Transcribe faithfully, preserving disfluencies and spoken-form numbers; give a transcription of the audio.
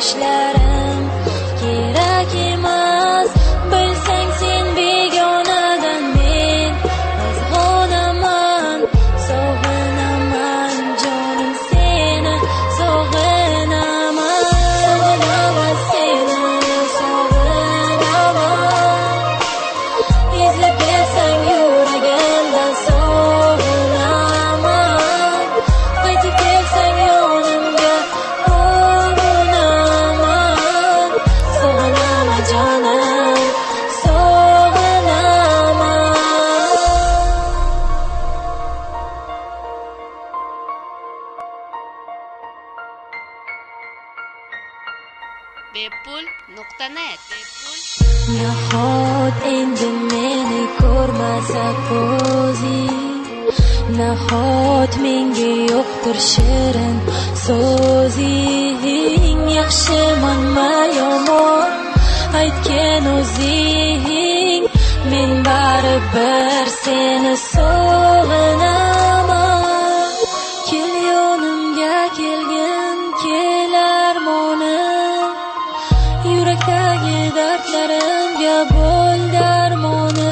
yoshlarim kerak emas. Bilsang sen begonadan men bezg'onaman, sog'inaman jonim seni, sog'inaman, sog'inaman seni, sog'inaman. Izlab kelsang yuragimdan sog'inaman, qaytib kelsang yonimga qo'naman, sog'inaman jonim, sog'inaman. bepul nuqta net Nahot endi meni ko'rmasa ko'zing, nahot menga yo'qdir shirin so'zing. Yaxshimanma yomon aytgan o'zing, men baribir seni sog'inaman. Kel yonimga kelgin, kel armonim, yurakdagi dardlarimga bo'l darmonim.